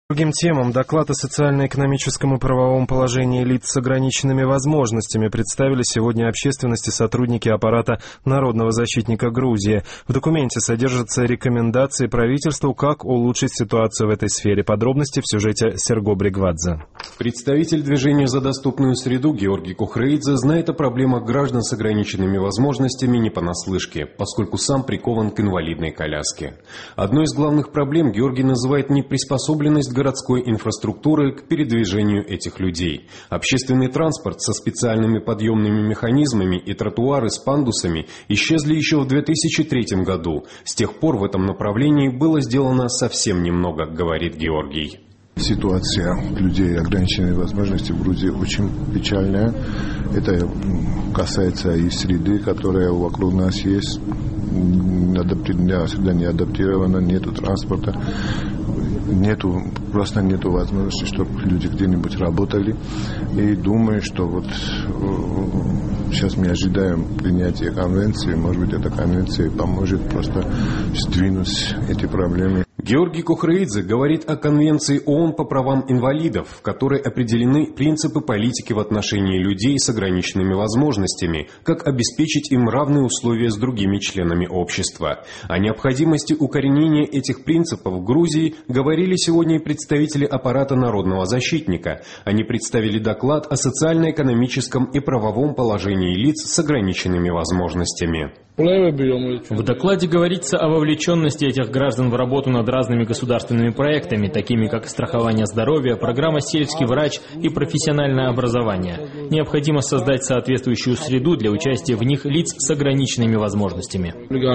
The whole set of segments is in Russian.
Другим темам доклад о социально-экономическом и правовом положении лиц с ограниченными возможностями представили сегодня общественности сотрудники аппарата Народного защитника Грузии. В документе содержатся рекомендации правительству, как улучшить ситуацию в этой сфере. Подробности в сюжете Серго Бригвадзе. Представитель движения за доступную среду Георгий Кухрейдзе знает о проблемах граждан с ограниченными возможностями не понаслышке, поскольку сам прикован к инвалидной коляске. Одной из главных проблем Георгий называет неприспособленность городской инфраструктуры к передвижению этих людей. Общественный транспорт со специальными подъемными механизмами и тротуары с пандусами исчезли еще в 2003 году. С тех пор в этом направлении было сделано совсем немного, говорит Георгий. Ситуация людей с ограниченными возможностями в Грузии очень печальная. Это касается и среды, которая вокруг нас есть. Сюда не адаптирована, нету транспорта. Просто нету возможности, чтобы люди где-нибудь работали. И думаю, что вот сейчас мы ожидаем принятия конвенции. Может быть, эта конвенция поможет просто сдвинуть эти проблемы. Георгий Кухрейдзе говорит о Конвенции ООН по правам инвалидов, в которой определены принципы политики в отношении людей с ограниченными возможностями, как обеспечить им равные условия с другими членами общества. О необходимости укоренения этих принципов в Грузии говорили сегодня и представители аппарата Народного защитника. Они представили доклад о социально-экономическом и правовом положении лиц с ограниченными возможностями. В докладе говорится о вовлеченности этих граждан в работу над разными государственными проектами, такими как страхование здоровья, программа «Сельский врач» и профессиональное образование. Необходимо создать соответствующую среду для участия в них лиц с ограниченными возможностями.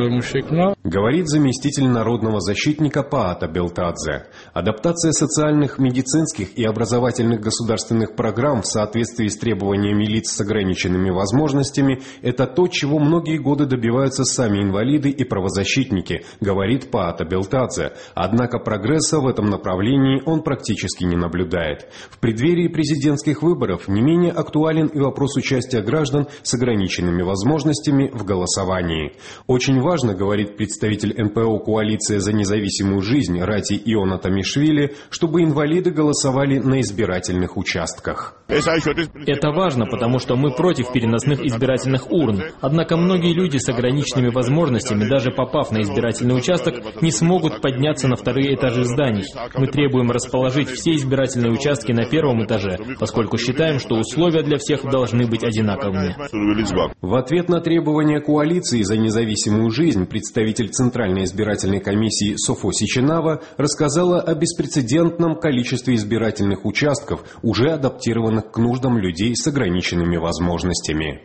Говорит заместитель народного защитника Паата Белтадзе. Адаптация социальных, медицинских и образовательных государственных программ в соответствии с требованиями лиц с ограниченными возможностями – это то, чего многие годы добиваются сами инвалиды и правозащитники, говорит Паата Белтадзе. Однако прогресса в этом направлении он практически не наблюдает. В преддверии президентских выборов не менее актуален и вопрос участия граждан с ограниченными возможностями в голосовании. Очень важно, говорит представитель НПО «Коалиция за независимую жизнь» Рати Иона Тамишвили, чтобы инвалиды голосовали на избирательных участках. Это важно, потому что мы против переносных избирательных урн. Однако многие люди с ограниченными возможностями, даже попав на избирательный участок, не смогут подняться на вторые этажи зданий. Мы требуем расположить все избирательные участки на первом этаже, поскольку считаем, что условия для всех должны быть одинаковыми. В ответ на требования коалиции за независимую жизнь представитель Центральной избирательной комиссии Софо Сичинава рассказала о беспрецедентном количестве избирательных участков, уже адаптированных к нуждам людей с ограниченными возможностями.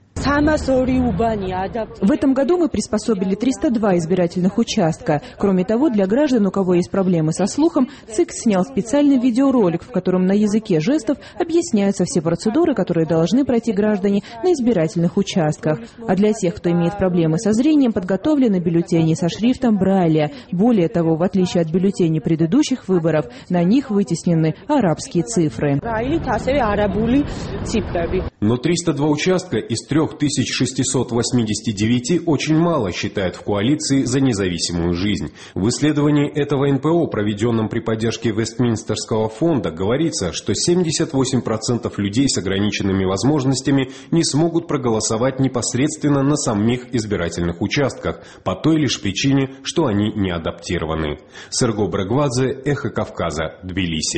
В этом году мы приспособили 302 избирательных участка. Кроме того, для граждан, у кого есть проблемы со слухом, ЦИК снял специальный видеоролик, в котором на языке жестов объясняются все процедуры, которые должны пройти граждане на избирательных участках. А для тех, кто имеет проблемы со зрением, подготовлены бюллетени со шрифтом Брайля. Более того, в отличие от бюллетеней предыдущих выборов, на них вытеснены арабские цифры. Но 302 участка из 3689 очень мало, считает в коалиции за независимую жизнь. В исследовании этого НПО, проведенном при поддержке Вестминстерского фонда, говорится, что 78% людей с ограниченными возможностями не смогут проголосовать непосредственно на самих избирательных участках по той лишь причине, что они не адаптированы. Серго Бригвадзе, Эхо Кавказа, Тбилиси.